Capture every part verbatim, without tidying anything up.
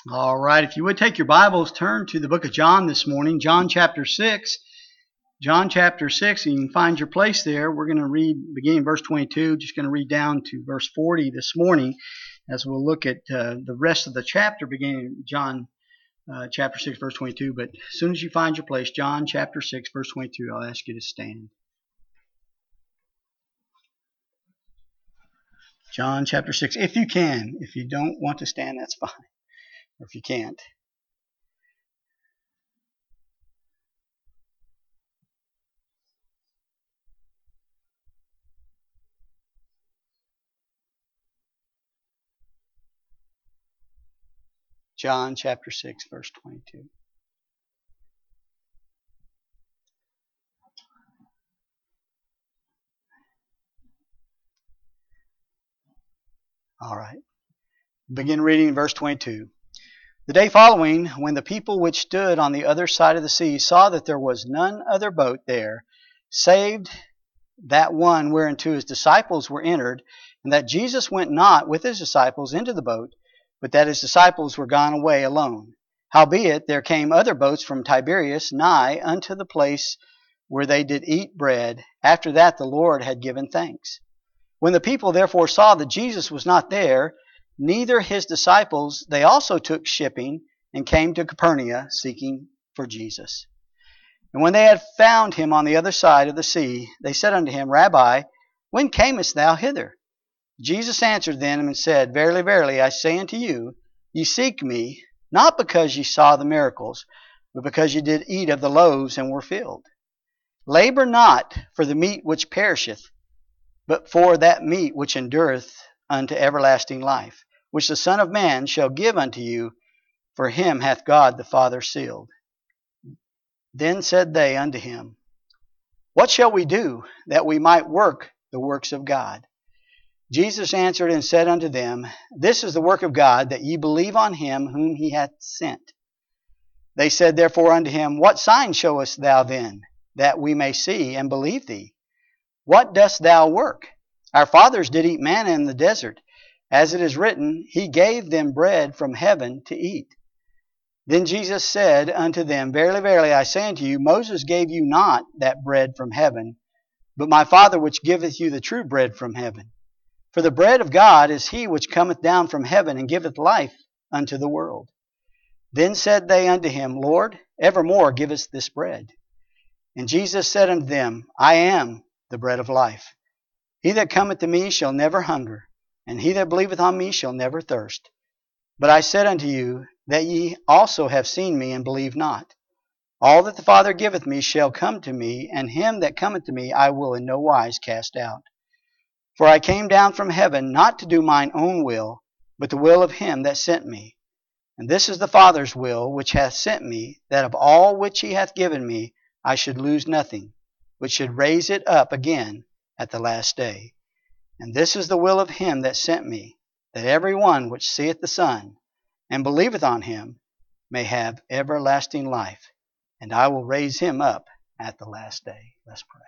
All right, if you would take your Bibles, turn to the book of John this morning, John chapter six. John chapter six, and you can find your place there. We're going to read beginning verse twenty-two, just going to read down to verse forty this morning as we'll look at uh, the rest of the chapter beginning John uh, chapter six, verse twenty-two. But as soon as you find your place, John chapter six, verse twenty-two, I'll ask you to stand. John chapter six, if you can. If you don't want to stand, that's fine. Or if you can't. John chapter six, verse twenty-two. All right. Begin reading verse twenty-two. The day following, when the people which stood on the other side of the sea saw that there was none other boat there, saved that one whereinto his disciples were entered, and that Jesus went not with his disciples into the boat, but that his disciples were gone away alone. Howbeit there came other boats from Tiberias nigh unto the place where they did eat bread, after that the Lord had given thanks. When the people therefore saw that Jesus was not there, neither his disciples, they also took shipping, and came to Capernaum, seeking for Jesus. And when they had found him on the other side of the sea, they said unto him, Rabbi, when camest thou hither? Jesus answered them and said, Verily, verily, I say unto you, ye seek me, not because ye saw the miracles, but because ye did eat of the loaves and were filled. Labor not for the meat which perisheth, but for that meat which endureth unto everlasting life, which the Son of Man shall give unto you, for him hath God the Father sealed. Then said they unto him, What shall we do, that we might work the works of God? Jesus answered and said unto them, This is the work of God, that ye believe on him whom he hath sent. They said therefore unto him, What sign showest thou then, that we may see and believe thee? What dost thou work? Our fathers did eat manna in the desert. As it is written, He gave them bread from heaven to eat. Then Jesus said unto them, Verily, verily, I say unto you, Moses gave you not that bread from heaven, but my Father which giveth you the true bread from heaven. For the bread of God is he which cometh down from heaven, and giveth life unto the world. Then said they unto him, Lord, evermore give us this bread. And Jesus said unto them, I am the bread of life. He that cometh to me shall never hunger, and he that believeth on me shall never thirst. But I said unto you, that ye also have seen me, and believe not. All that the Father giveth me shall come to me, and him that cometh to me I will in no wise cast out. For I came down from heaven not to do mine own will, but the will of him that sent me. And this is the Father's will which hath sent me, that of all which he hath given me I should lose nothing, but should raise it up again at the last day. And this is the will of him that sent me, that every one which seeth the Son, and believeth on him, may have everlasting life, and I will raise him up at the last day. Let's pray.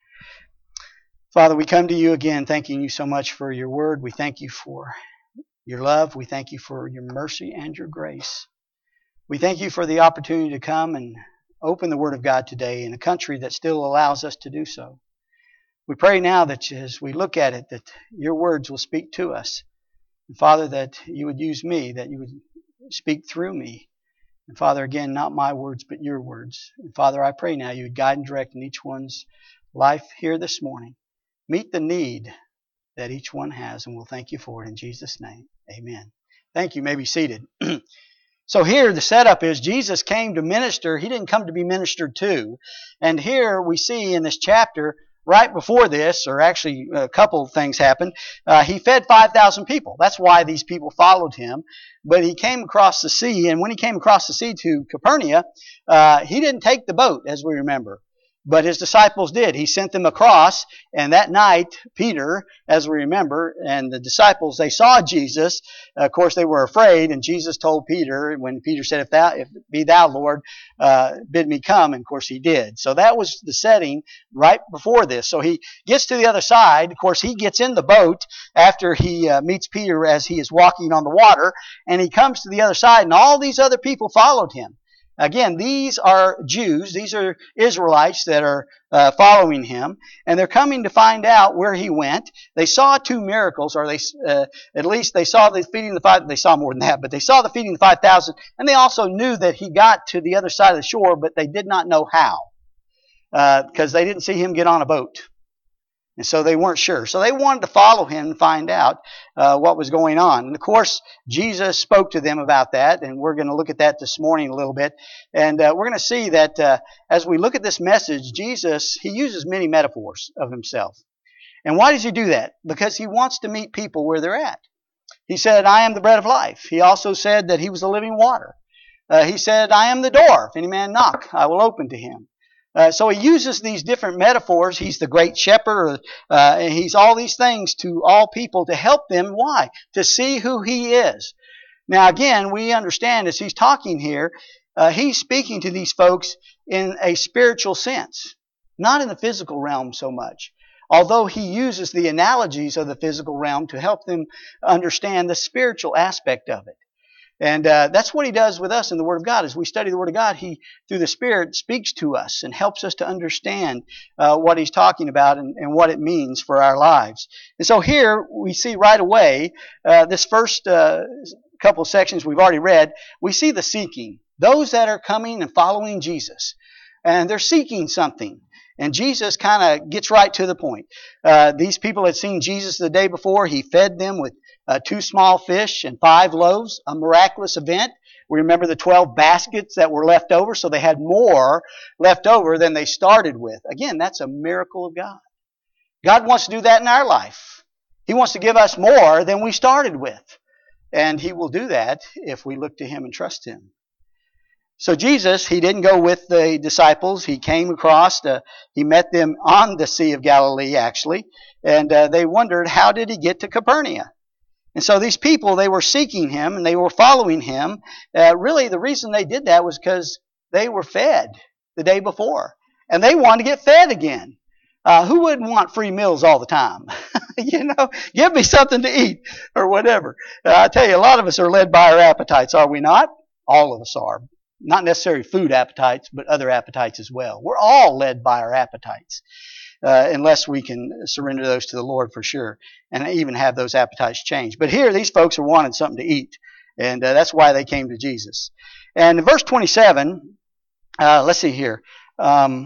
Father, we come to you again thanking you so much for your word. We thank you for your love. We thank you for your mercy and your grace. We thank you for the opportunity to come and open the Word of God today in a country that still allows us to do so. We pray now that as we look at it, that your words will speak to us. And Father, that you would use me, that you would speak through me. And Father, again, not my words, but your words. And Father, I pray now you would guide and direct in each one's life here this morning. Meet the need that each one has, and we'll thank you for it in Jesus' name. Amen. Thank you. You may be seated. So here the setup is Jesus came to minister. He didn't come to be ministered to. And here we see in this chapter, right before this, or actually a couple of things happened, uh, he fed five thousand people. That's why these people followed him. But he came across the sea, and when he came across the sea to Capernaum, uh, he didn't take the boat, as we remember. But his disciples did. He sent them across, and that night, Peter, as we remember, and the disciples, they saw Jesus. Of course, they were afraid, and Jesus told Peter, when Peter said, if thou, if it be thou, Lord, uh, bid me come, and of course he did. So that was the setting right before this. So he gets to the other side. Of course, he gets in the boat after he uh, meets Peter as he is walking on the water, and he comes to the other side, and all these other people followed him. Again, these are Jews, these are Israelites that are uh, following him, and they're coming to find out where he went. They saw two miracles, or they uh, at least they saw the feeding of the five. They saw more than that, but they saw the feeding of the five thousand, and they also knew that he got to the other side of the shore, but they did not know how, because uh, they didn't see him get on a boat. And so they weren't sure. So they wanted to follow him and find out uh, what was going on. And of course, Jesus spoke to them about that, and we're going to look at that this morning a little bit. And uh, we're going to see that uh, as we look at this message, Jesus, he uses many metaphors of himself. And why does he do that? Because he wants to meet people where they're at. He said, I am the bread of life. He also said that he was the living water. Uh, he said, I am the door. If any man knock, I will open to him. Uh, so he uses these different metaphors. He's the great shepherd. Uh, and he's all these things to all people to help them. Why? To see who he is. Now again, we understand as he's talking here, uh, he's speaking to these folks in a spiritual sense, not in the physical realm so much. Although he uses the analogies of the physical realm to help them understand the spiritual aspect of it. And uh, that's what he does with us in the Word of God. As we study the Word of God, he, through the Spirit, speaks to us and helps us to understand uh, what he's talking about and, and what it means for our lives. And so here we see right away, uh, this first uh, couple sections we've already read, we see the seeking. Those that are coming and following Jesus. And they're seeking something. And Jesus kind of gets right to the point. Uh, these people had seen Jesus the day before. He fed them with uh, two small fish and five loaves, a miraculous event. We remember the twelve baskets that were left over, so they had more left over than they started with. Again, that's a miracle of God. God wants to do that in our life. He wants to give us more than we started with. And He will do that if we look to Him and trust Him. So Jesus, He didn't go with the disciples. He came across, to, He met them on the Sea of Galilee, actually. And uh, they wondered, how did He get to Capernaum? And so these people, they were seeking Him and they were following Him. Uh, really, the reason they did that was because they were fed the day before. And they wanted to get fed again. Uh, who wouldn't want free meals all the time? You know, give me something to eat or whatever. Uh, I tell you, a lot of us are led by our appetites, are we not? All of us are. Not necessarily food appetites, but other appetites as well. We're all led by our appetites, uh, unless we can surrender those to the Lord for sure, and even have those appetites change. But here, these folks are wanting something to eat, and uh, that's why they came to Jesus. And in verse twenty-seven, uh, let's see here. Um,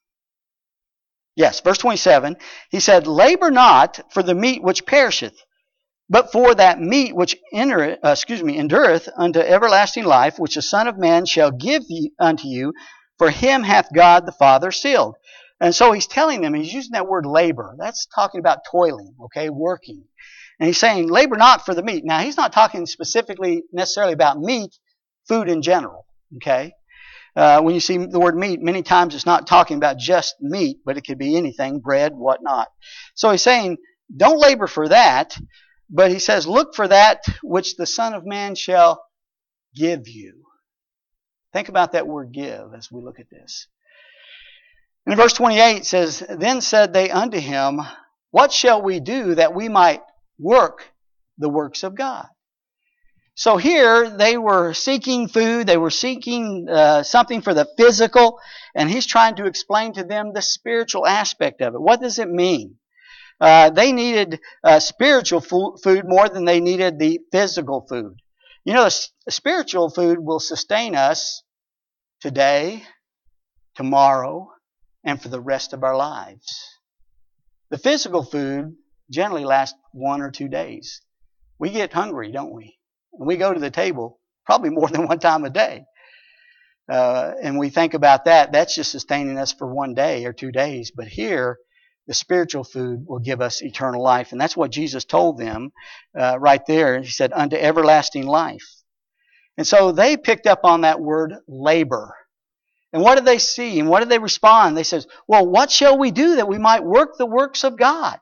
yes, verse twenty-seven, he said, "Labor not for the meat which perisheth, but for that meat which entereth, uh, excuse me, endureth unto everlasting life, which the Son of Man shall give you, unto you, for him hath God the Father sealed." And so he's telling them, he's using that word labor. That's talking about toiling, okay, working. And he's saying, labor not for the meat. Now, he's not talking specifically necessarily about meat, food in general, okay? Uh, when you see the word meat, many times it's not talking about just meat, but it could be anything, bread, whatnot. So he's saying, don't labor for that. But he says, look for that which the Son of Man shall give you. Think about that word give as we look at this. And in verse twenty-eight it says, "Then said they unto him, What shall we do that we might work the works of God?" So here they were seeking food. They were seeking uh, something for the physical. And he's trying to explain to them the spiritual aspect of it. What does it mean? Uh, they needed uh, spiritual fo- food more than they needed the physical food. You know, the spiritual food will sustain us today, tomorrow, and for the rest of our lives. The physical food generally lasts one or two days. We get hungry, don't we? And we go to the table probably more than one time a day. Uh, and we think about that. That's just sustaining us for one day or two days. But here, the spiritual food will give us eternal life. And that's what Jesus told them uh, right there. He said, unto everlasting life. And so they picked up on that word labor. And what did they see? And what did they respond? They said, well, what shall we do that we might work the works of God?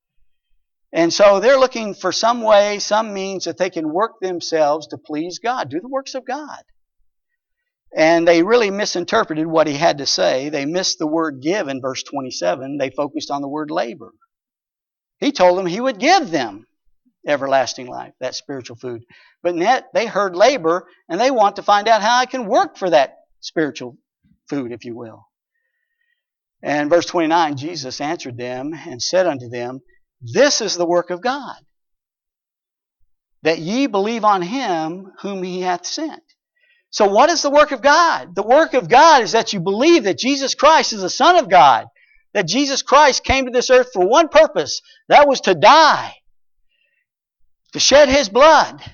And so they're looking for some way, some means that they can work themselves to please God, do the works of God. And they really misinterpreted what he had to say. They missed the word give in verse twenty-seven. They focused on the word labor. He told them he would give them everlasting life, that spiritual food. But yet they heard labor, and they want to find out how I can work for that spiritual food, if you will. And verse twenty-nine, Jesus answered them and said unto them, this is the work of God, that ye believe on him whom he hath sent. So what is the work of God? The work of God is that you believe that Jesus Christ is the Son of God, that Jesus Christ came to this earth for one purpose, that was to die, to shed his blood,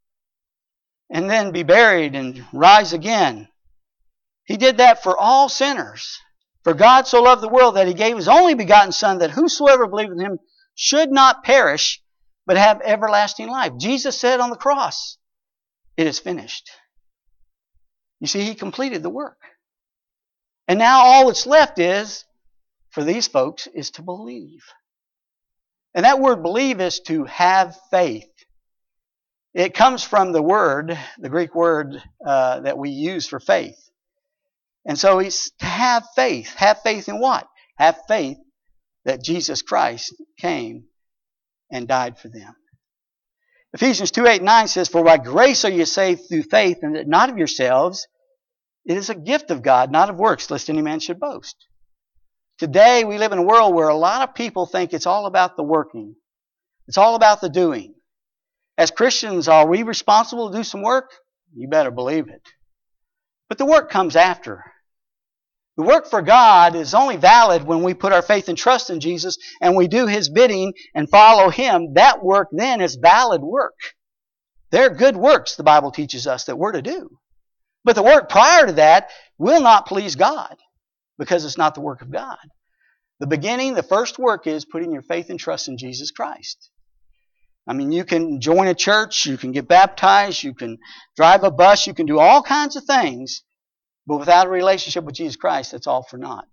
and then be buried and rise again. He did that for all sinners. For God so loved the world that he gave his only begotten Son, that whosoever believeth in him should not perish, but have everlasting life. Jesus said on the cross, it is finished. You see, he completed the work. And now all that's left is, for these folks, is to believe. And that word believe is to have faith. It comes from the word, the Greek word uh, that we use for faith. And so it's to have faith. Have faith in what? Have faith that Jesus Christ came and died for them. Ephesians two, eight, nine says, for by grace are you saved through faith, and that not of yourselves. It is a gift of God, not of works, lest any man should boast. Today we live in a world where a lot of people think it's all about the working. It's all about the doing. As Christians, are we responsible to do some work? You better believe it. But the work comes after. The work for God is only valid when we put our faith and trust in Jesus and we do his bidding and follow him. That work then is valid work. They're good works, the Bible teaches us, that we're to do. But the work prior to that will not please God because it's not the work of God. The beginning, the first work is putting your faith and trust in Jesus Christ. I mean, you can join a church, you can get baptized, you can drive a bus, you can do all kinds of things. But without a relationship with Jesus Christ, that's all for naught.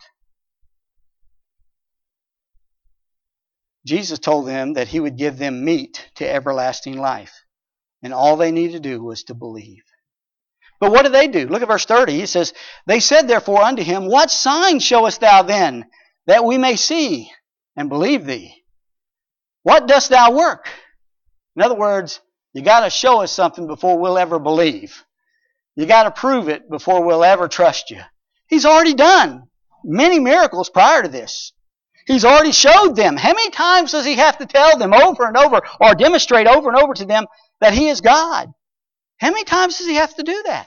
Jesus told them that he would give them meat to everlasting life. And all they needed to do was to believe. But what did they do? Look at verse thirty. He says, they said therefore unto him, what sign showest thou then, that we may see and believe thee? What dost thou work? In other words, you got to show us something before we'll ever believe. You got to prove it before we'll ever trust you. He's already done many miracles prior to this. He's already showed them. How many times does he have to tell them over and over or demonstrate over and over to them that he is God? How many times does he have to do that?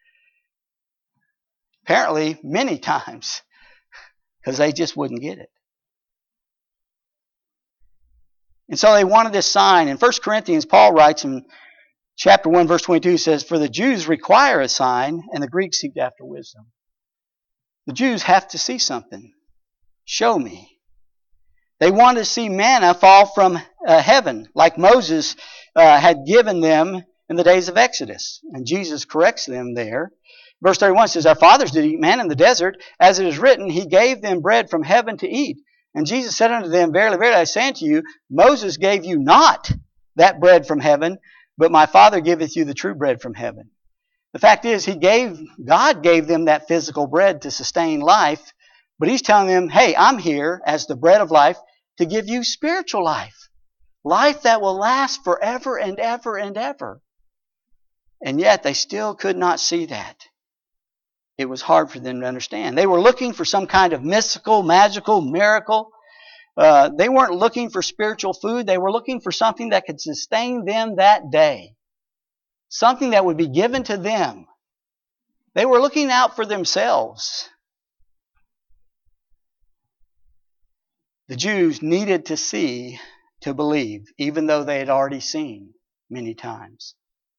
Apparently, many times, because they just wouldn't get it. And so they wanted this sign. In First Corinthians, Paul writes in chapter one, verse twenty-two, says, for the Jews require a sign, and the Greeks seek after wisdom. The Jews have to see something. Show me. They wanted to see manna fall from uh, heaven, like Moses uh, had given them in the days of Exodus. And Jesus corrects them there. Verse thirty-one says, our fathers did eat manna in the desert, as it is written, he gave them bread from heaven to eat. And Jesus said unto them, verily, verily, I say unto you, Moses gave you not that bread from heaven, but my Father giveth you the true bread from heaven. The fact is, he gave, God gave them that physical bread to sustain life, but he's telling them, hey, I'm here as the bread of life to give you spiritual life. Life that will last forever and ever and ever. And yet they still could not see that. It was hard for them to understand. They were looking for some kind of mystical, magical miracle. Uh, they weren't looking for spiritual food. They were looking for something that could sustain them that day. Something that would be given to them. They were looking out for themselves. The Jews needed to see to believe, even though they had already seen many times.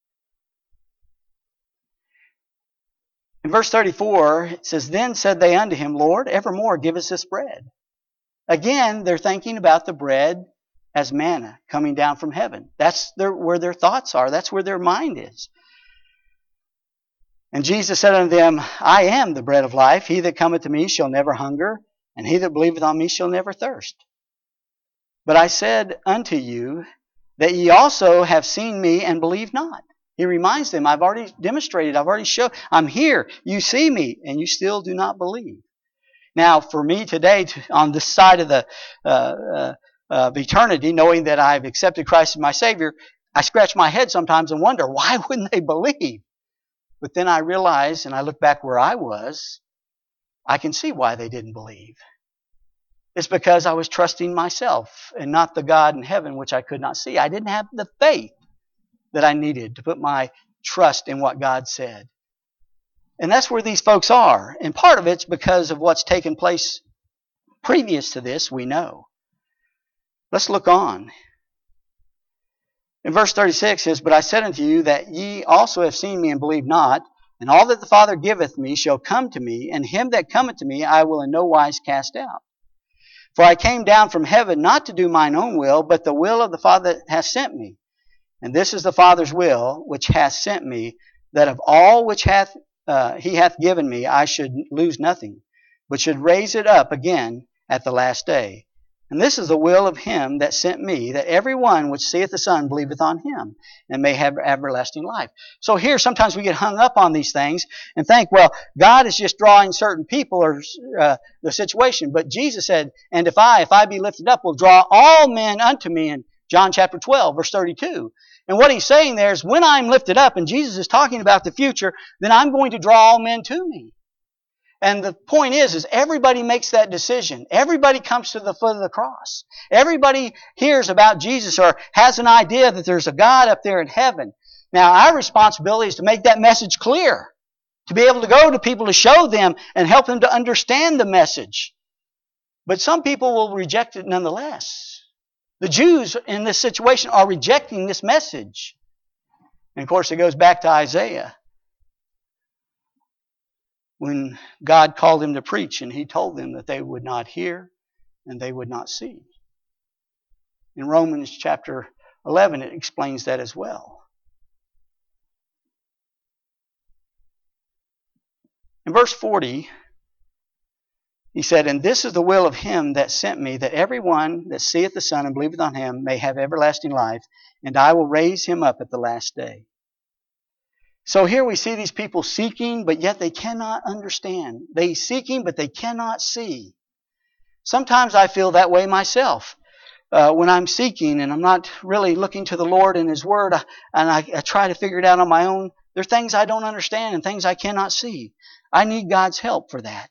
In verse thirty-four, it says, then said they unto him, Lord, evermore give us this bread. Again, they're thinking about the bread as manna coming down from heaven. That's their, where their thoughts are. That's where their mind is. And Jesus said unto them, I am the bread of life. He that cometh to me shall never hunger, and he that believeth on me shall never thirst. But I said unto you that ye also have seen me and believe not. He reminds them, I've already demonstrated, I've already showed, I'm here, you see me, and you still do not believe. Now, for me today, on this side of the uh, uh, of eternity, knowing that I've accepted Christ as my Savior, I scratch my head sometimes and wonder, why wouldn't they believe? But then I realize, and I look back where I was, I can see why they didn't believe. It's because I was trusting myself and not the God in heaven, which I could not see. I didn't have the faith that I needed to put my trust in what God said. And that's where these folks are. And part of it's because of what's taken place previous to this, we know. Let's look on. In verse thirty-six it says, But I said unto you that ye also have seen me and believe not, and all that the Father giveth me shall come to me, and him that cometh to me I will in no wise cast out. For I came down from heaven not to do mine own will, but the will of the Father that hath sent me. And this is the Father's will, which hath sent me, that of all which hath uh, he hath given me I should lose nothing, but should raise it up again at the last day. And this is the will of him that sent me, that every one which seeth the Son believeth on him, and may have everlasting life. So here, sometimes we get hung up on these things and think, well, God is just drawing certain people or uh, the situation. But Jesus said, and if I, if I be lifted up, will draw all men unto me, in John chapter twelve, verse thirty-two. And what he's saying there is, when I'm lifted up, and Jesus is talking about the future, then I'm going to draw all men to me. And the point is, is everybody makes that decision. Everybody comes to the foot of the cross. Everybody hears about Jesus or has an idea that there's a God up there in heaven. Now, our responsibility is to make that message clear, to be able to go to people to show them and help them to understand the message. But some people will reject it nonetheless. The Jews in this situation are rejecting this message. And of course, it goes back to Isaiah, when God called him to preach, and he told them that they would not hear and they would not see. In Romans chapter eleven, it explains that as well. In verse forty, he said, And this is the will of him that sent me, that every one that seeth the Son and believeth on him may have everlasting life, and I will raise him up at the last day. So here we see these people seeking, but yet they cannot understand. They seeking, but they cannot see. Sometimes I feel that way myself. Uh, when I'm seeking and I'm not really looking to the Lord and His Word, I, and I, I try to figure it out on my own, there are things I don't understand and things I cannot see. I need God's help for that.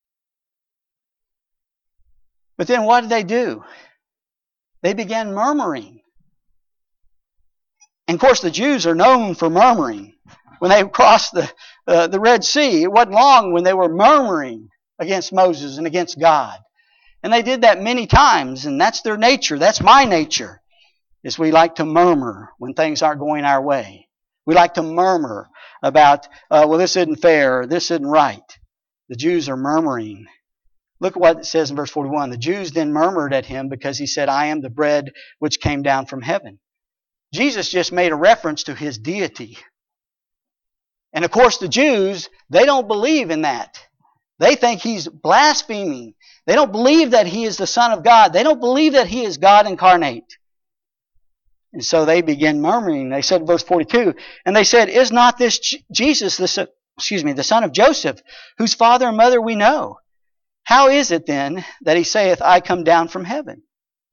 But then what did they do? They began murmuring. And of course the Jews are known for murmuring. When they crossed the, uh, the Red Sea, it wasn't long when they were murmuring against Moses and against God. And they did that many times, and that's their nature. That's my nature, is we like to murmur when things aren't going our way. We like to murmur about, uh, well, this isn't fair, or this isn't right. The Jews are murmuring. Look at what it says in verse forty-one. The Jews then murmured at him because he said, I am the bread which came down from heaven. Jesus just made a reference to his deity. And of course the Jews, they don't believe in that. They think he's blaspheming. They don't believe that he is the Son of God. They don't believe that he is God incarnate. And so they began murmuring. They said in verse forty-two, and they said, Is not this Jesus, the, excuse me, the son of Joseph, whose father and mother we know? How is it then that he saith, I come down from heaven?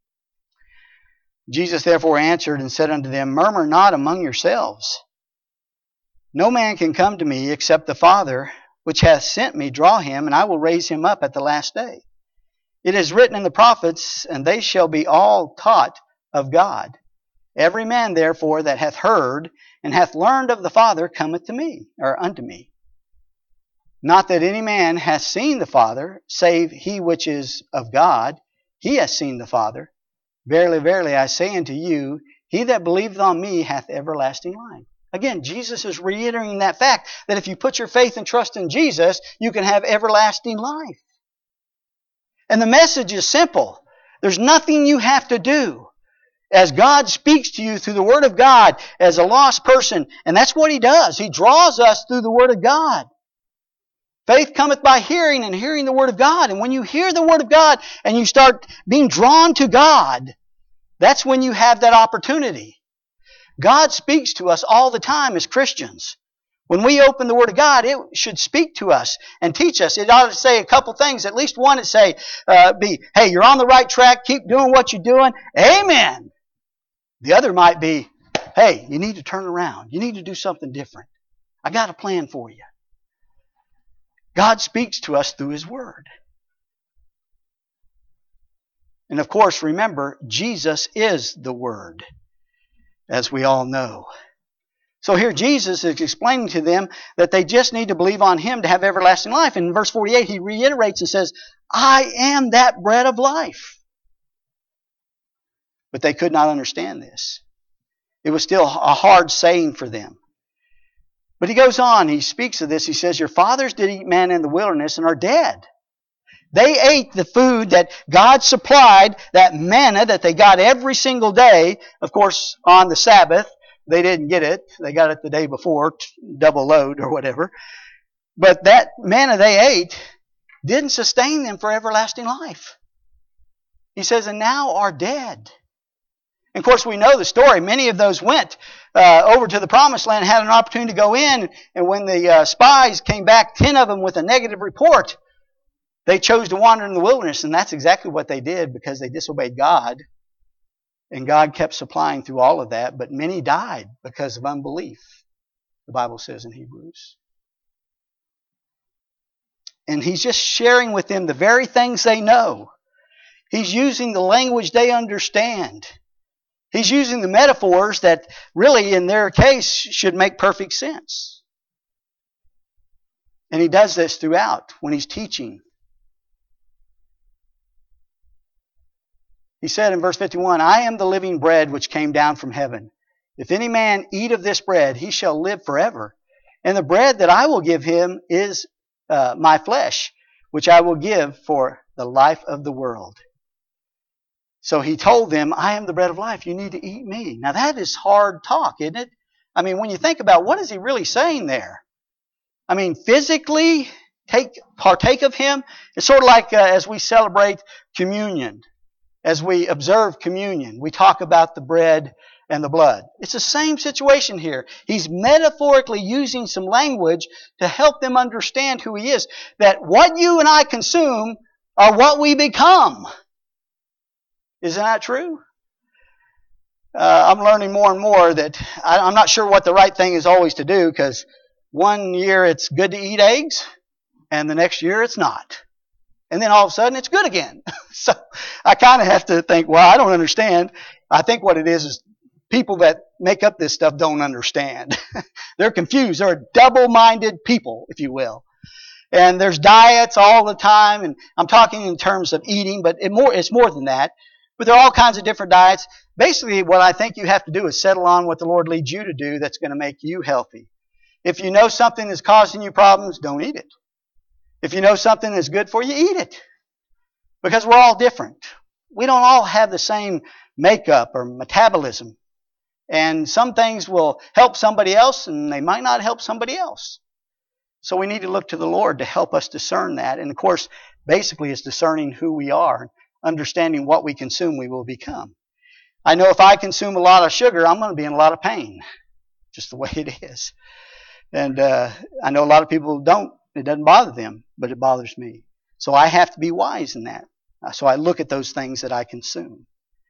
Jesus therefore answered and said unto them, Murmur not among yourselves. No man can come to me except the Father which hath sent me draw him, and I will raise him up at the last day. It is written in the prophets, and they shall be all taught of God. Every man therefore that hath heard and hath learned of the Father cometh to me, or unto me. Not that any man hath seen the Father, save he which is of God. He hath seen the Father. Verily, verily, I say unto you, he that believeth on me hath everlasting life. Again, Jesus is reiterating that fact that if you put your faith and trust in Jesus, you can have everlasting life. And the message is simple. There's nothing you have to do. as God speaks to you through the Word of God as a lost person. And that's what He does. He draws us through the Word of God. Faith cometh by hearing, and hearing the Word of God. And when you hear the Word of God and you start being drawn to God, that's when you have that opportunity. God speaks to us all the time as Christians. When we open the Word of God, it should speak to us and teach us. It ought to say a couple things. At least one would say, uh, be, hey, you're on the right track. Keep doing what you're doing. Amen. The other might be, hey, you need to turn around. You need to do something different. I got a plan for you. God speaks to us through His Word. And of course, remember, Jesus is the Word, as we all know. So here Jesus is explaining to them that they just need to believe on Him to have everlasting life. And in verse forty-eight, He reiterates and says, I am that bread of life. But they could not understand this. It was still a hard saying for them. But He goes on, He speaks of this. He says, your fathers did eat manna in the wilderness and are dead. They ate the food that God supplied, that manna that they got every single day. Of course, on the Sabbath, they didn't get it. They got it the day before, double load or whatever. But that manna they ate didn't sustain them for everlasting life. He says, and now are dead. And of course, we know the story. Many of those went uh, over to the Promised Land, had an opportunity to go in, and when the uh, spies came back, ten of them with a negative report, they chose to wander in the wilderness, and that's exactly what they did because they disobeyed God. And God kept supplying through all of that, but many died because of unbelief, the Bible says in Hebrews. And He's just sharing with them the very things they know. He's using the language they understand. He's using the metaphors that really, in their case, should make perfect sense. And He does this throughout when He's teaching. He said in verse fifty-one, I am the living bread which came down from heaven. If any man eat of this bread, he shall live forever. And the bread that I will give him is uh, my flesh, which I will give for the life of the world. So He told them, I am the bread of life. You need to eat me. Now that is hard talk, isn't it? I mean, when you think about what is He really saying there? I mean, physically take partake of Him. It's sort of like uh, as we celebrate communion. As we observe communion, we talk about the bread and the blood. It's the same situation here. He's metaphorically using some language to help them understand who He is. That what you and I consume are what we become. Isn't that true? Uh, I'm learning more and more that I, I'm not sure what the right thing is always to do, because one year it's good to eat eggs and the next year it's not. And then all of a sudden it's good again. So I kind of have to think, well, I don't understand. I think what it is is people that make up this stuff don't understand. They're confused. They're double-minded people, if you will. And there's diets all the time. And I'm talking in terms of eating, but it more, it's more than that. But there are all kinds of different diets. Basically, what I think you have to do is settle on what the Lord leads you to do that's going to make you healthy. If you know something is causing you problems, don't eat it. If you know something is good for you, eat it. Because we're all different. We don't all have the same makeup or metabolism. And some things will help somebody else and they might not help somebody else. So we need to look to the Lord to help us discern that. And of course, basically it's discerning who we are, understanding what we consume we will become. I know if I consume a lot of sugar, I'm going to be in a lot of pain. Just the way it is. And uh, I know a lot of people don't. It doesn't bother them, but it bothers me. So I have to be wise in that. So I look at those things that I consume.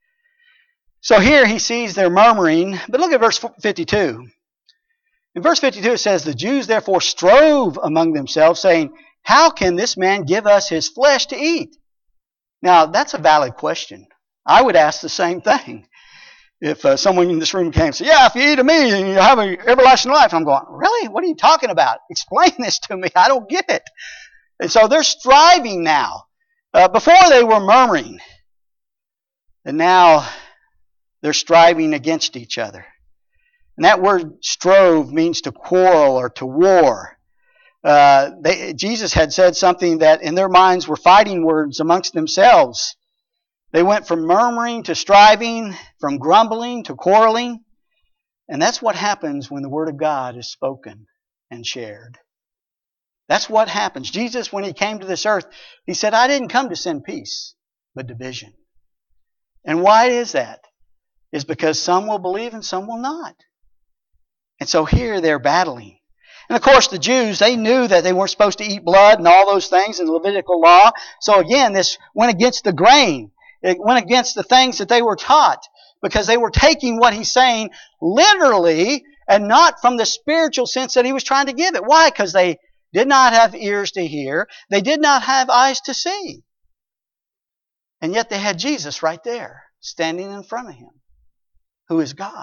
So here he sees they're murmuring, but look at verse fifty-two. In verse fifty-two it says, the Jews therefore strove among themselves, saying, how can this man give us his flesh to eat? Now that's a valid question. I would ask the same thing. If uh, someone in this room came and said, yeah, if you eat of me, then you have an everlasting life. I'm going, really? What are you talking about? Explain this to me. I don't get it. And so they're striving now. Uh, before they were murmuring. And now they're striving against each other. And that word strove means to quarrel or to war. Uh, they, Jesus had said something that in their minds were fighting words amongst themselves. They went from murmuring to striving, from grumbling to quarreling. And that's what happens when the Word of God is spoken and shared. That's what happens. Jesus, when He came to this earth, He said, I didn't come to send peace, but division. And why is that? It's because some will believe and some will not. And so here they're battling. And of course the Jews, they knew that they weren't supposed to eat blood and all those things in the Levitical law. So again, this went against the grain. It went against the things that they were taught, because they were taking what He's saying literally and not from the spiritual sense that He was trying to give it. Why? Because they did not have ears to hear. They did not have eyes to see. And yet they had Jesus right there, standing in front of Him, who is God.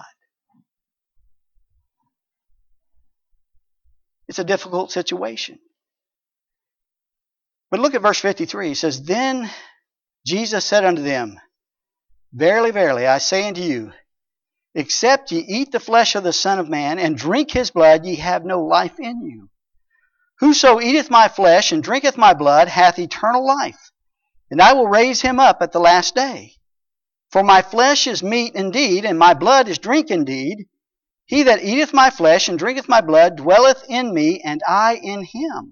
It's a difficult situation. But look at verse fifty-three. He says, Then Jesus said unto them, Verily, verily, I say unto you, except ye eat the flesh of the Son of Man, and drink His blood, ye have no life in you. Whoso eateth my flesh, and drinketh my blood, hath eternal life, and I will raise him up at the last day. For my flesh is meat indeed, and my blood is drink indeed. He that eateth my flesh and drinketh my blood dwelleth in me, and I in him.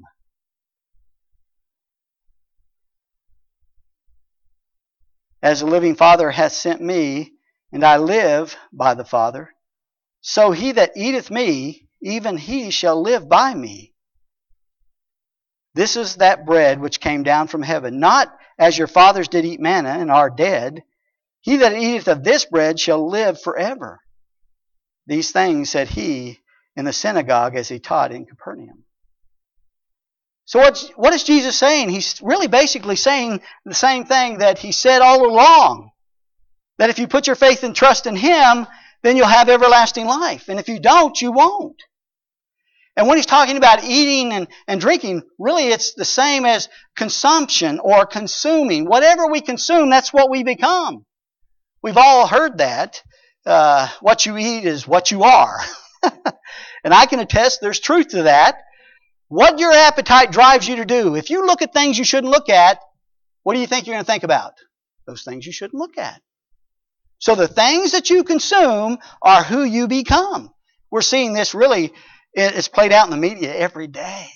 As the living Father hath sent me, and I live by the Father, so he that eateth me, even he shall live by me. This is that bread which came down from heaven, not as your fathers did eat manna and are dead. He that eateth of this bread shall live forever. These things said he in the synagogue as he taught in Capernaum. So what's, what is Jesus saying? He's really basically saying the same thing that He said all along. That if you put your faith and trust in Him, then you'll have everlasting life. And if you don't, you won't. And when He's talking about eating and, and drinking, really it's the same as consumption or consuming. Whatever we consume, that's what we become. We've all heard that. Uh, what you eat is what you are. And I can attest there's truth to that. What your appetite drives you to do. If you look at things you shouldn't look at, what do you think you're going to think about? Those things you shouldn't look at. So the things that you consume are who you become. We're seeing this really, it's played out in the media every day.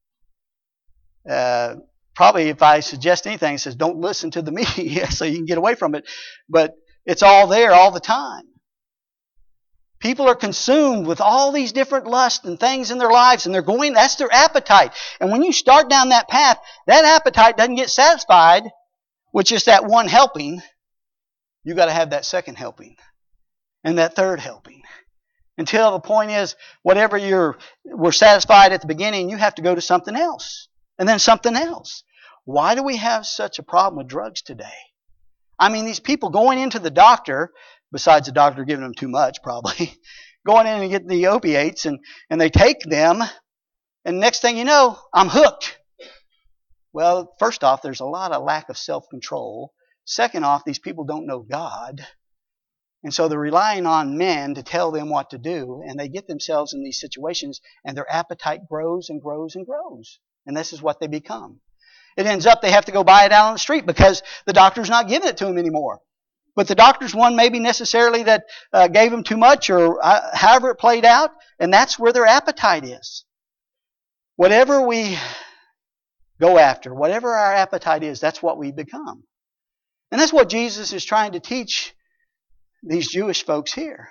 Uh, probably if I suggest anything, it says don't listen to the media so you can get away from it. But it's all there all the time. People are consumed with all these different lusts and things in their lives, and they're going, that's their appetite. And when you start down that path, that appetite doesn't get satisfied with just that one helping. You've got to have that second helping and that third helping. Until the point is, whatever you're were satisfied at the beginning, you have to go to something else. And then something else. Why do we have such a problem with drugs today? I mean, these people going into the doctor, besides the doctor giving them too much probably, going in and getting the opiates and, and they take them, and next thing you know, I'm hooked. Well, first off, there's a lot of lack of self-control. Second off, these people don't know God. And so they're relying on men to tell them what to do, and they get themselves in these situations, and their appetite grows and grows and grows. And this is what they become. It ends up they have to go buy it out on the street because the doctor's not giving it to them anymore. But the doctor's one maybe necessarily that uh, gave them too much or uh, however it played out, and that's where their appetite is. Whatever we go after, whatever our appetite is, that's what we become. And that's what Jesus is trying to teach these Jewish folks here.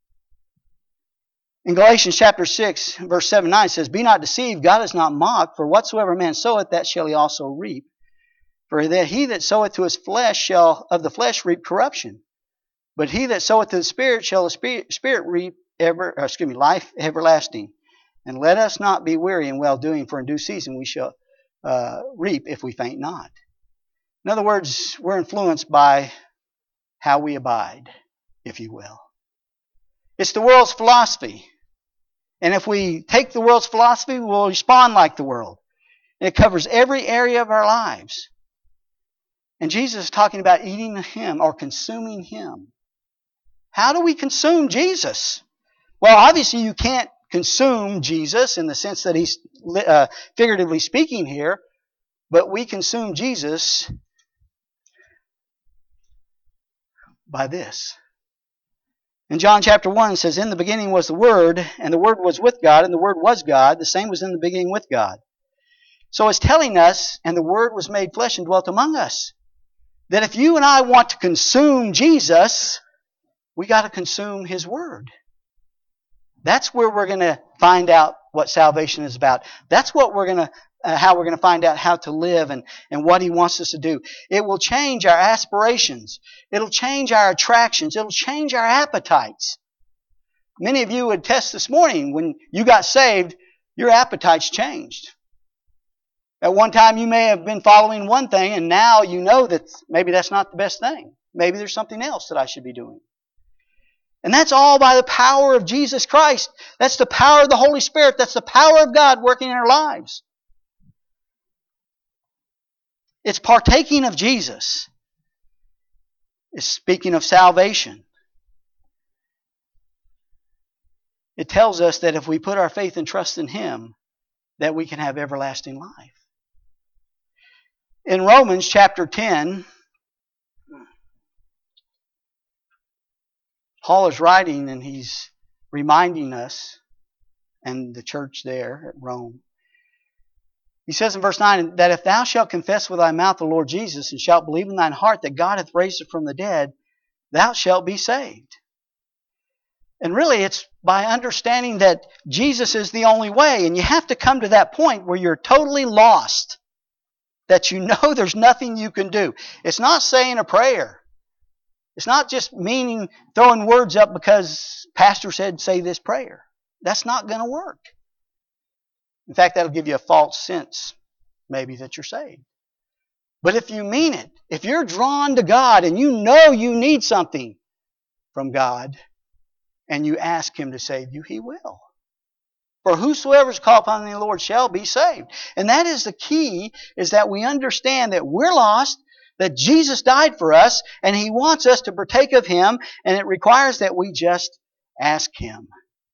In Galatians chapter six, verse seven nine says, Be not deceived, God is not mocked, for whatsoever man soweth, that shall he also reap. For that he that soweth to his flesh shall of the flesh reap corruption. But he that soweth to the Spirit shall the Spirit, spirit reap ever, or excuse me, life everlasting. And let us not be weary in well doing, for in due season we shall uh, reap if we faint not. In other words, we're influenced by how we abide, if you will. It's the world's philosophy. And if we take the world's philosophy, we'll respond like the world. And it covers every area of our lives. And Jesus is talking about eating Him or consuming Him. How do we consume Jesus? Well, obviously you can't consume Jesus in the sense that He's uh, figuratively speaking here. But we consume Jesus by this. In John chapter one it says, in the beginning was the Word, and the Word was with God, and the Word was God. The same was in the beginning with God. So it's telling us, and the Word was made flesh and dwelt among us, that if you and I want to consume Jesus, we got to consume His Word. That's where we're going to find out what salvation is about. That's what we're going to, uh, how we're going to find out how to live and, and what He wants us to do. It will change our aspirations. It'll change our attractions. It'll change our appetites. Many of you would attest this morning when you got saved, your appetites changed. At one time you may have been following one thing, and now you know that maybe that's not the best thing. Maybe there's something else that I should be doing. And that's all by the power of Jesus Christ. That's the power of the Holy Spirit. That's the power of God working in our lives. It's partaking of Jesus. It's speaking of salvation. It tells us that if we put our faith and trust in Him, that we can have everlasting life. In Romans chapter ten, Paul is writing and he's reminding us, and the church there at Rome. He says in verse nine, that if thou shalt confess with thy mouth the Lord Jesus, and shalt believe in thine heart that God hath raised him from the dead, thou shalt be saved. And really it's by understanding that Jesus is the only way. And you have to come to that point where you're totally lost. That you know there's nothing you can do. It's not saying a prayer. It's not just meaning throwing words up because pastor said say this prayer. That's not going to work. In fact, that'll give you a false sense, maybe, that you're saved. But if you mean it, if you're drawn to God and you know you need something from God, and you ask Him to save you, He will. For whosoever is called upon the Lord shall be saved. And that is the key, is that we understand that we're lost, that Jesus died for us, and He wants us to partake of Him, and it requires that we just ask Him.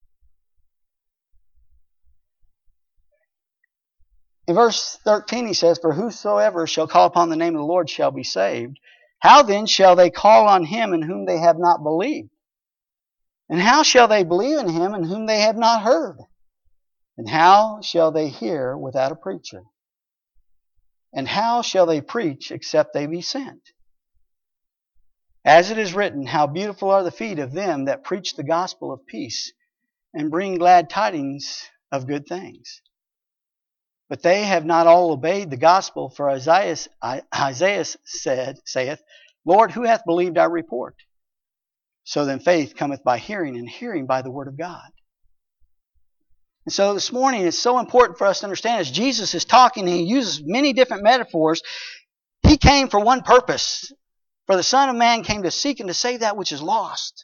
In verse thirteen He says, for whosoever shall call upon the name of the Lord shall be saved. How then shall they call on Him in whom they have not believed? And how shall they believe in Him in whom they have not heard? And how shall they hear without a preacher? And how shall they preach except they be sent? As it is written, how beautiful are the feet of them that preach the gospel of peace, and bring glad tidings of good things. But they have not all obeyed the gospel, for Isaiah, Isaiah said, saith, Lord, who hath believed our report? So then faith cometh by hearing, and hearing by the word of God. And so this morning it's so important for us to understand, as Jesus is talking, He uses many different metaphors. He came for one purpose. For the Son of Man came to seek and to save that which is lost.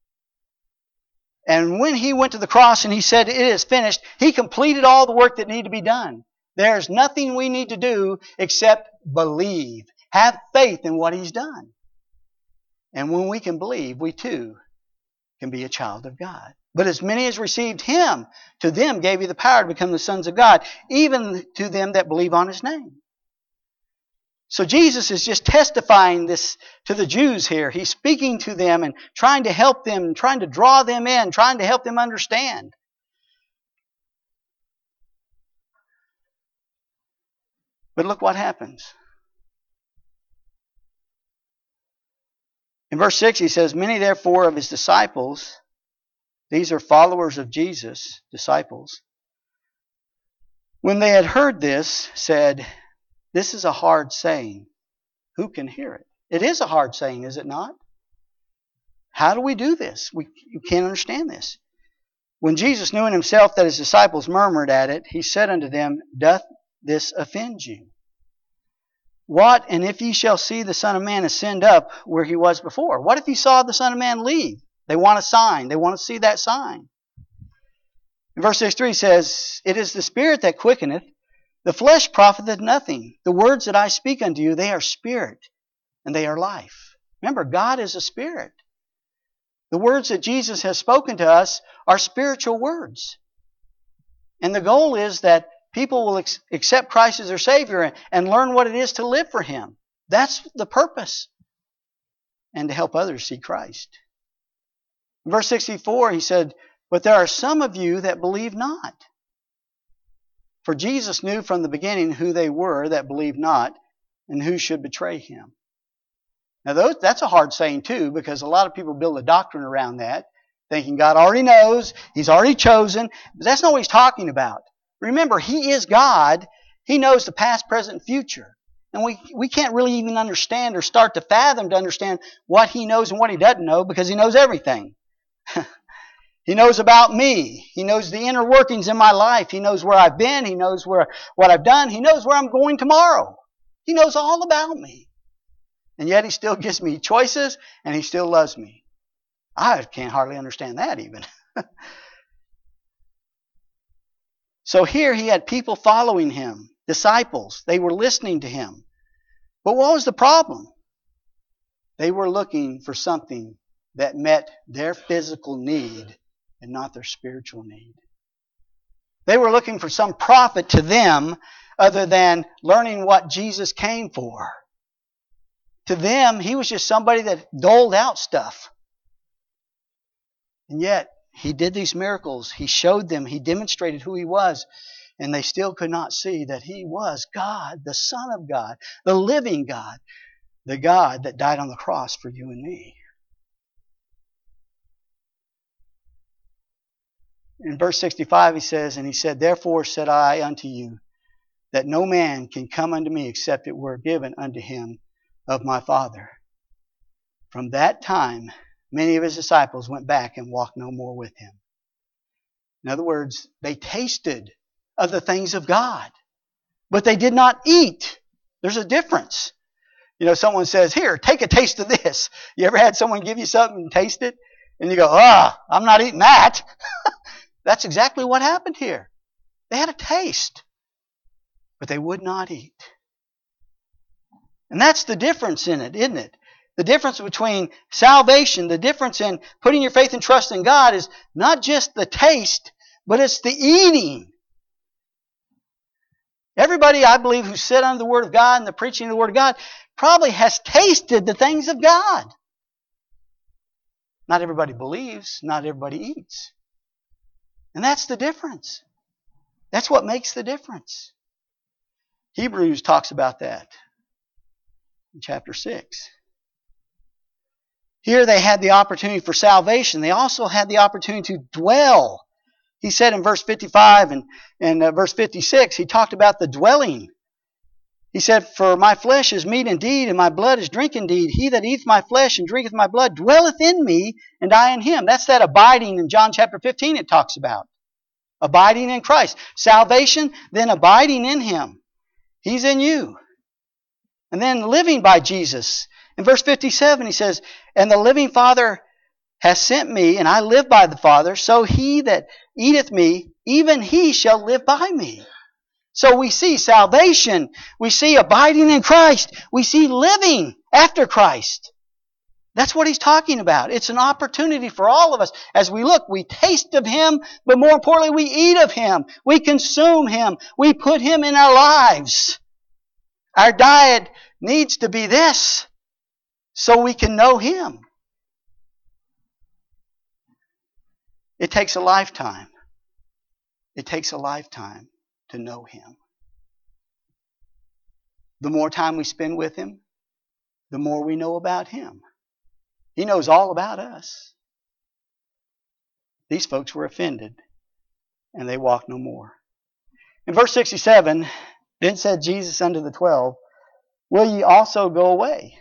And when He went to the cross and He said, it is finished, He completed all the work that needed to be done. There's nothing we need to do except believe. Have faith in what He's done. And when we can believe, we too can be a child of God. But as many as received Him, to them gave He the power to become the sons of God, even to them that believe on His name. So Jesus is just testifying this to the Jews here. He's speaking to them and trying to help them, trying to draw them in, trying to help them understand. But look what happens. In verse six He says, many therefore of His disciples, these are followers of Jesus, disciples, when they had heard this, said, this is a hard saying. Who can hear it? It is a hard saying, is it not? How do we do this? We you can't understand this. When Jesus knew in Himself that His disciples murmured at it, He said unto them, doth this offend you? What, and if ye shall see the Son of Man ascend up where He was before? What if you saw the Son of Man leave? They want a sign. They want to see that sign. In verse sixty-three says, it is the Spirit that quickeneth, the flesh profiteth nothing. The words that I speak unto you, they are spirit, and they are life. Remember, God is a spirit. The words that Jesus has spoken to us are spiritual words. And the goal is that people will ex- accept Christ as their Savior and, and learn what it is to live for Him. That's the purpose. and to help others see Christ. In verse sixty-four, he said, but there are some of you that believe not. For Jesus knew from the beginning who they were that believed not and who should betray him. Now those, that's a hard saying too, because a lot of people build a doctrine around that, thinking God already knows, He's already chosen, but that's not what He's talking about. Remember, He is God. He knows the past, present, and future. And we, we can't really even understand or start to fathom to understand what He knows and what He doesn't know, because He knows everything. He knows about me. He knows the inner workings in my life. He knows where I've been. He knows where what I've done. He knows where I'm going tomorrow. He knows all about me. And yet He still gives me choices, and He still loves me. I can't hardly understand that even. So here He had people following Him, disciples. They were listening to Him. But what was the problem? They were looking for something that met their physical need and not their spiritual need. They were looking for some profit to them other than learning what Jesus came for. To them, He was just somebody that doled out stuff. And yet, He did these miracles. He showed them. He demonstrated who He was. And they still could not see that He was God, the Son of God, the living God, the God that died on the cross for you and me. In verse sixty-five He says, and He said, therefore said I unto you, that no man can come unto me except it were given unto him of my Father. From that time, many of His disciples went back and walked no more with Him. In other words, they tasted of the things of God, but they did not eat. There's a difference. You know, someone says, here, take a taste of this. You ever had someone give you something and taste it? And you go, ah, I'm not eating that. That's exactly what happened here. They had a taste, but they would not eat. And that's the difference in it, isn't it? The difference between salvation, the difference in putting your faith and trust in God is not just the taste, but it's the eating. Everybody, I believe, who sit under the Word of God and the preaching of the Word of God probably has tasted the things of God. Not everybody believes, not everybody eats. And that's the difference. That's what makes the difference. Hebrews talks about that in chapter six. Here they had the opportunity for salvation. They also had the opportunity to dwell. He said in verse fifty-five and, and uh, verse fifty-six, He talked about the dwelling. He said, for my flesh is meat indeed, and my blood is drink indeed. He that eateth my flesh and drinketh my blood dwelleth in me, and I in him. That's that abiding in John chapter fifteen it talks about. Abiding in Christ. Salvation, then abiding in Him. He's in you. And then living by Jesus. In verse fifty-seven He says, and the living Father hath sent me, and I live by the Father, so he that eateth me, even he shall live by me. So we see salvation, we see abiding in Christ, we see living after Christ. That's what He's talking about. It's an opportunity for all of us. As we look, we taste of Him, but more importantly, we eat of Him. We consume Him. We put Him in our lives. Our diet needs to be this, so we can know Him. It takes a lifetime. It takes a lifetime to know Him. The more time we spend with Him, the more we know about Him. He knows all about us. These folks were offended, and they walked no more. In verse sixty-seven, then said Jesus unto the twelve, will ye also go away?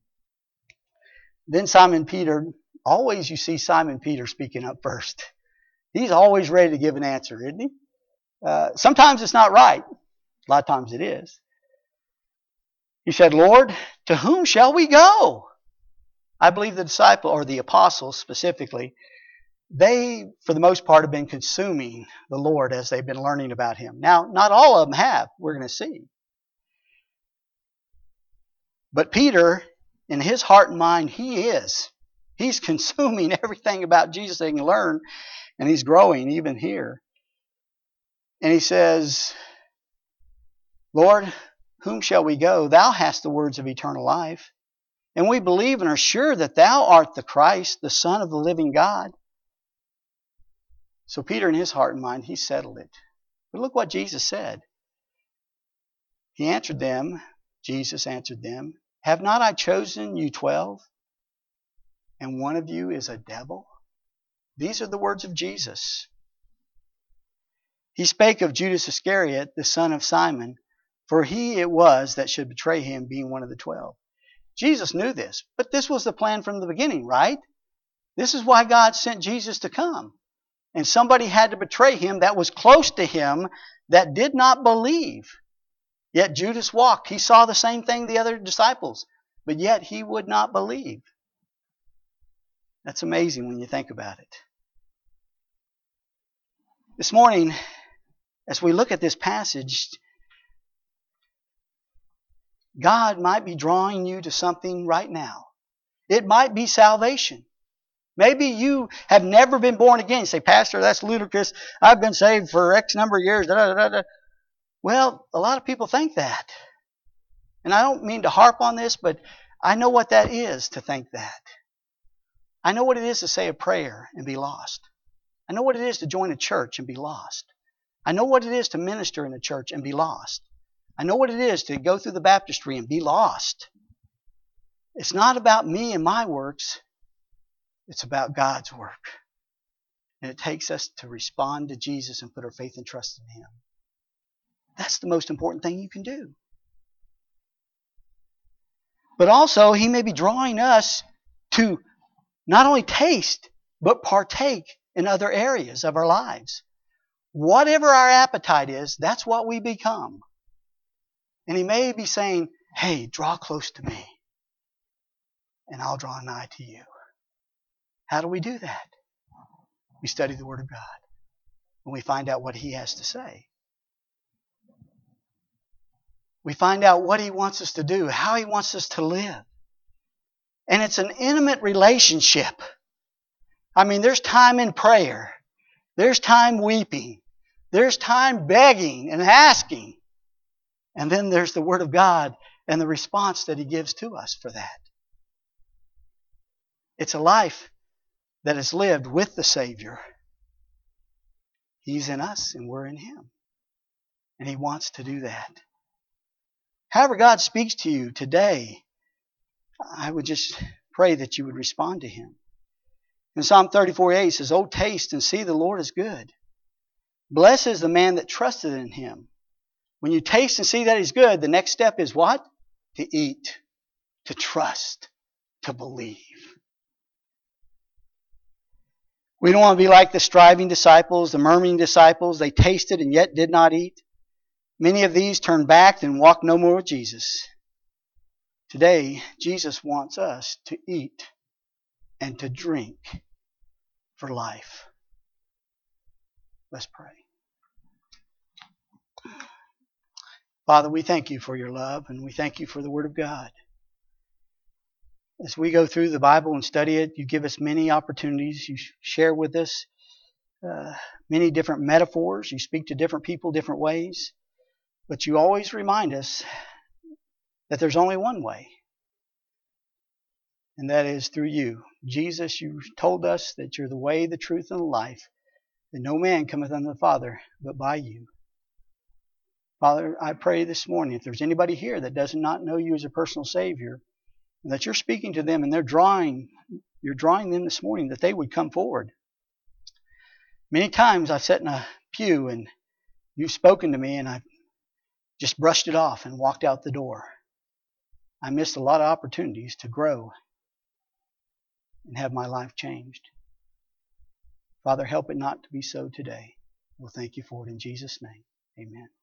Then Simon Peter, always you see Simon Peter speaking up first. He's always ready to give an answer, isn't he? Uh, sometimes it's not right. A lot of times it is. He said, Lord, to whom shall we go? I believe the disciple, or the apostles specifically, they, for the most part, have been consuming the Lord as they've been learning about Him. Now, not all of them have. We're going to see. But Peter, in his heart and mind, he is. He's consuming everything about Jesus they can learn, and he's growing even here. And he says, Lord, whom shall we go? Thou hast the words of eternal life. And we believe and are sure that thou art the Christ, the Son of the living God. So Peter, in his heart and mind, he settled it. But look what Jesus said. He answered them, Jesus answered them, have not I chosen you twelve? And one of you is a devil? These are the words of Jesus. He spake of Judas Iscariot, the son of Simon, for he it was that should betray him, being one of the twelve. Jesus knew this, but this was the plan from the beginning, right? This is why God sent Jesus to come. And somebody had to betray him that was close to him that did not believe. Yet Judas walked. He saw the same thing the other disciples, but yet he would not believe. That's amazing when you think about it. This morning, as we look at this passage, God might be drawing you to something right now. It might be salvation. Maybe you have never been born again. You say, Pastor, that's ludicrous. I've been saved for X number of years. Da, da, da, da. Well, a lot of people think that. And I don't mean to harp on this, but I know what that is to think that. I know what it is to say a prayer and be lost. I know what it is to join a church and be lost. I know what it is to minister in a church and be lost. I know what it is to go through the baptistry and be lost. It's not about me and my works. It's about God's work. And it takes us to respond to Jesus and put our faith and trust in Him. That's the most important thing you can do. But also, He may be drawing us to not only taste, but partake in other areas of our lives. Whatever our appetite is, that's what we become. And He may be saying, hey, draw close to me, and I'll draw nigh to you. How do we do that? We study the Word of God, and we find out what He has to say. We find out what He wants us to do, how He wants us to live. And it's an intimate relationship. I mean, there's time in prayer. There's time weeping. There's time begging and asking. And then there's the Word of God and the response that He gives to us for that. It's a life that is lived with the Savior. He's in us and we're in Him. And He wants to do that. However God speaks to you today, I would just pray that you would respond to Him. In Psalm thirty-four eight it says, "Oh, taste and see the Lord is good. Blessed is the man that trusted in Him." When you taste and see that He's good, the next step is what? To eat, to trust, to believe. We don't want to be like the striving disciples, the murmuring disciples. They tasted and yet did not eat. Many of these turned back and walked no more with Jesus. Today, Jesus wants us to eat and to drink for life. Let's pray. Father, we thank You for Your love, and we thank You for the Word of God. As we go through the Bible and study it, You give us many opportunities. You share with us uh, many different metaphors. You speak to different people different ways. But You always remind us that there's only one way. And that is through You. Jesus, You told us that You're the way, the truth, and the life. That no man cometh unto the Father but by You. Father, I pray this morning, if there's anybody here that does not know You as a personal Savior, and that You're speaking to them and they're drawing, You're drawing them this morning, that they would come forward. Many times I've sat in a pew and You've spoken to me and I've just brushed it off and walked out the door. I missed a lot of opportunities to grow and have my life changed. Father, help it not to be so today. We'll thank You for it in Jesus' name. Amen.